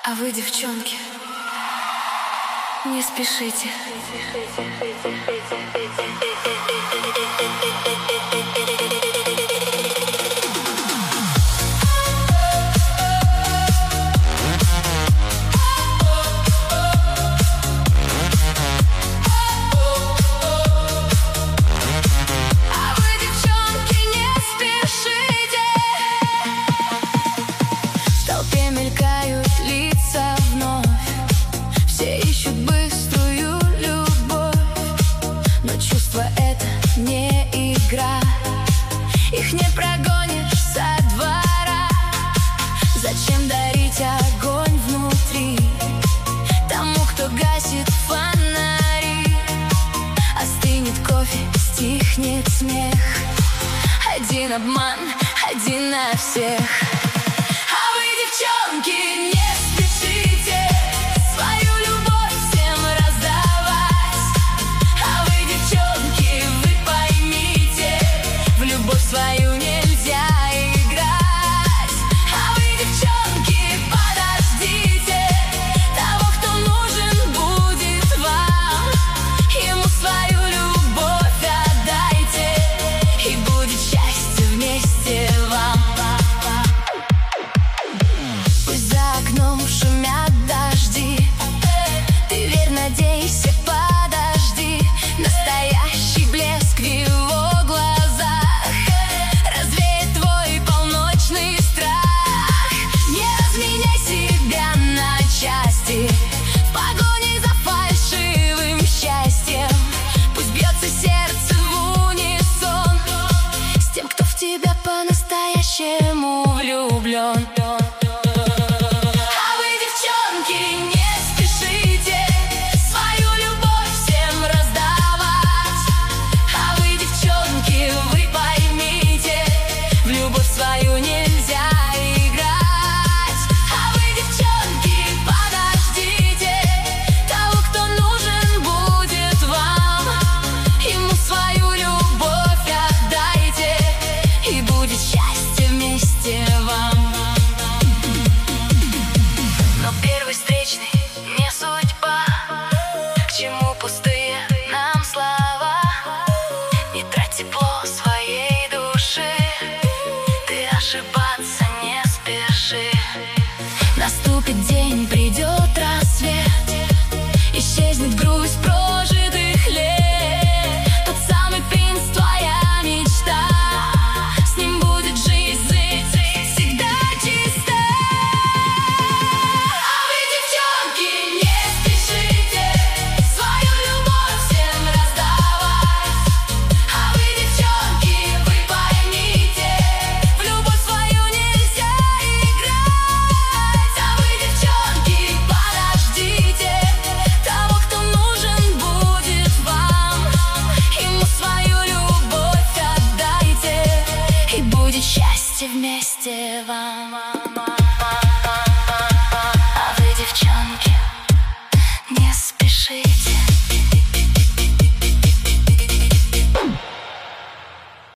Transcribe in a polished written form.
А вы, девчонки, не спешите. Мелькают лица вновь, все ищут быструю любовь, но чувство это не игра, их не прогонишь со двора. Зачем дарить огонь внутри тому, кто гасит фонари? Остынет кофе, стихнет смех, один обман, один на всех. Девчонки, не спешите свою любовь всем раздавать. А вы, девчонки, вы поймите, в любовь свою нельзя играть. А вы, девчонки, подождите того, кто нужен будет вам. Ему свою любовь отдайте, и будет счастье вместе вам. Шумят дожди, ты верь, надейся, подожди. Настоящий блеск в его глазах развеет твой полночный страх. Не разменяй себя на части в погоне за фальшивым счастьем. Пусть бьется сердце в унисон с тем, кто в тебя по-настоящему влюблен. Счастье вместе вам. Но первый встречный не судьба. К чему пустые нам слова? Не трать тепло своей души, ты ошибаться не спеши. Наступит день, придет рассвет, исчезнет грусть прожитых лет. Тот самый принц, твоя мечта, счастье вместе вам.